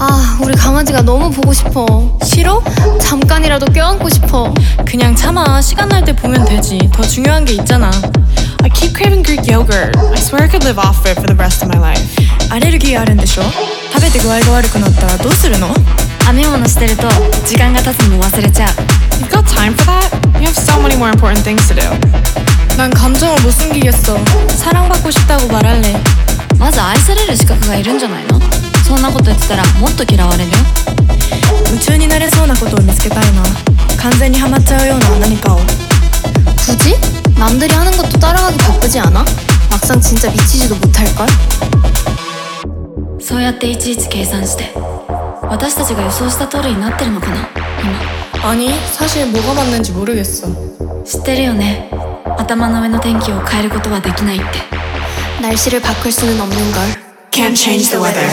아, 우리 강아지가 너무 보고 싶어. 싫어? 잠깐이라도 껴안고 싶어. 그냥 참아. 시간 날 때 보면 되지. 더 중요한 게 있잖아. I keep craving Greek yogurt. I swear I could live off it for the rest of my life. アレルギーあるんでしょ？食べて具合が悪くなったらどうするの？ 編み物してると時間が経つのも忘れちゃう。 You've got time for that? You have so many more important things to do. 난 감정을 못 숨기겠어. 사랑받고 싶다고 말할래. まず愛される資格がいるんじゃないの？そんなこと言ってたらもっと嫌われるよ。 夢中になれそうなことを見つけたいな。完全にハマっちゃうような何かを。 굳이? 남들이 하는 것도 따라가기 바쁘지 않아? 막상 진짜 미치지도 못할걸? そうやっていちいち計算して私たちが予想した通りになってるのかな今。 아니, 사실 뭐가 맞는지 모르겠어. 知ってるよね。頭の上の天気を変えることはできないって。 날씨를 바꿀 수는 없는걸. Can't change the weather.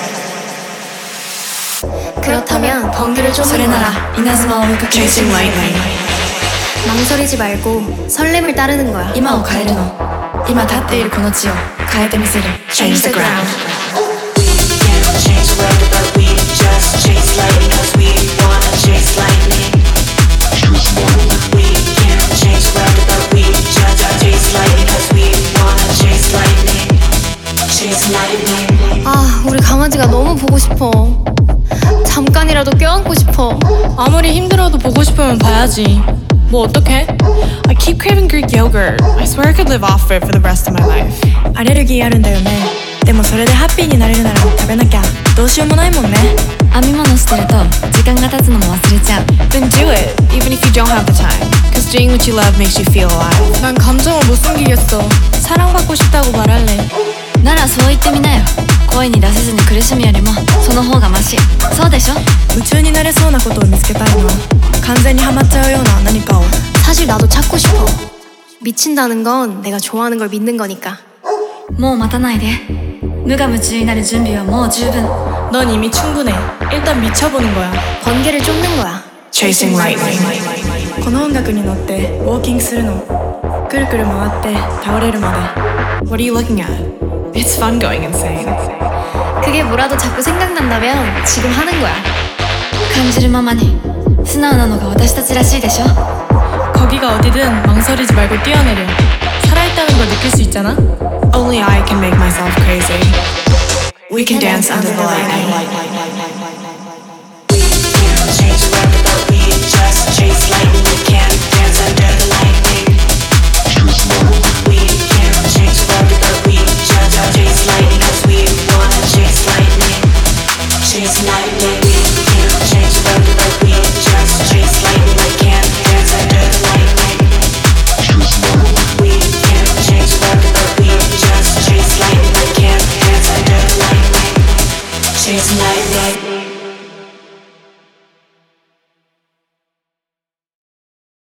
그렇다면 번개를 そ 쫓는 れな 거야. ら稲妻を追いかける。 Chasing lightning. 망설이지 말고 설렘을 따르는 거야. 今を変えるの。今立っているこの地を変えてみせる。 Change the ground. Change the weather, but we just chase lightning, 'cause we wanna chase lightning. We can't change the weather, but we just chase lightning, 'cause we wanna chase lightning. Chase lightning. 아, 우리 강아지가 너무 보고 싶어. 잠깐이라도 껴안고 싶어. 아무리 힘들어도 보고 싶으면 봐야지. 뭐 어떡해? I keep craving Greek yogurt. I swear I could live off it for the rest of my life. アレルギーあるんだよね。でもそれでハッピーになれるなら食べなきゃどうしようもないもんね。 編み物してると時間が経つのも忘れちゃう。 Then do it, even if you don't have the time. 'Cause doing what you love makes you feel alive. 난 감정을 못 숨기겠어. 사랑받고 싶다고 말할래. ならそう言ってみなよ。声に出せずに苦しむよりもその方がマシ。そうでしょ？ 夢中になれそうなことを見つけたいな。完全にハマっちゃうような何かを。 사실 나도 찾고 싶어. 미친다는 건 내가 좋아하는 걸 믿는 거니까. もう待たないで。無我夢中になる準備はもう十分。 넌 이미 충분해. 일단 미쳐보는 거야. 번개를 쫓는 거야. Chasing lightning. この音楽に乗ってウォーキングするの。くるくる回って倒れるまで。 What are you looking at? It's fun going insane. 그게 뭐라도 자꾸 생각난다면 지금 하는 거야. 感じるままに素直なのが私たちらしいでしょ。 거기가 어디든 망설이지 말고 뛰어내려. 살아있다는 걸 느낄 수 있잖아. Only I can make myself crazy. We can dance under the lightning. We can't change the weather, but we just chase lightning. We can't dance under the lightning. We can't change the weather, but we just chase lightning, 'cause we wanna chase lightning. Chase lightning. We can't change the weather, but we just chase lightning. We can't dance under the lightning. We can't change the weather, but we just chase lightning. We can't dance under the lightning. Chase lightning.